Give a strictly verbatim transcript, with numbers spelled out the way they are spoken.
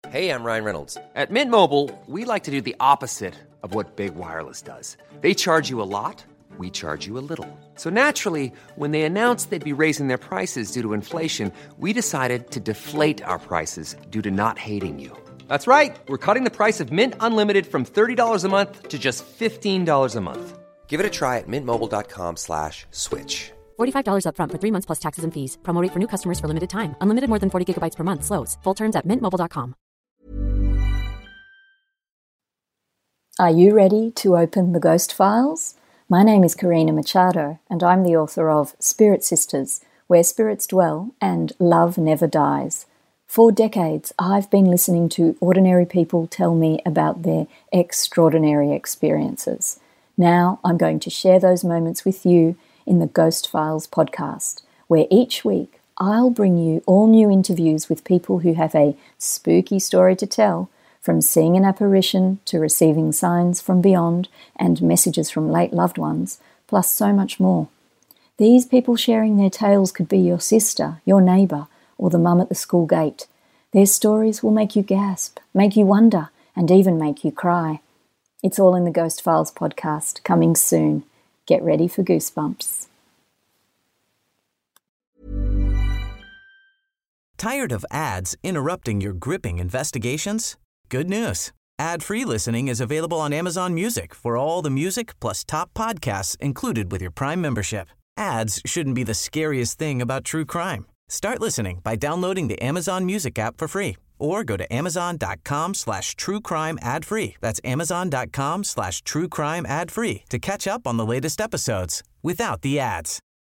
Hey, I'm Ryan Reynolds. At Mint Mobile, we like to do the opposite of what Big Wireless does. They charge you a lot, we charge you a little. So naturally, when they announced they'd be raising their prices due to inflation, we decided to deflate our prices due to not hating you. That's right. We're cutting the price of Mint Unlimited from thirty dollars a month to just fifteen dollars a month. Give it a try at mintmobile.com slash switch. forty-five dollars up front for three months plus taxes and fees. Promo rate for new customers for limited time. Unlimited more than forty gigabytes per month. Slows full terms at mint mobile dot com. Are you ready to open the Ghost Files? My name is Karina Machado, and I'm the author of Spirit Sisters, Where Spirits Dwell and Love Never Dies. For decades, I've been listening to ordinary people tell me about their extraordinary experiences. Now I'm going to share those moments with you in the Ghost Files podcast, where each week I'll bring you all new interviews with people who have a spooky story to tell, from seeing an apparition to receiving signs from beyond and messages from late loved ones, plus so much more. These people sharing their tales could be your sister, your neighbour, or the mum at the school gate. Their stories will make you gasp, make you wonder, and even make you cry. It's all in the Ghost Files podcast, coming soon. Get ready for goosebumps. Tired of ads interrupting your gripping investigations? Good news. Ad-free listening is available on Amazon Music for all the music plus top podcasts included with your Prime membership. Ads shouldn't be the scariest thing about true crime. Start listening by downloading the Amazon Music app for free or go to amazon.com slash true crime ad free. That's amazon.com slash true crime ad free to catch up on the latest episodes without the ads.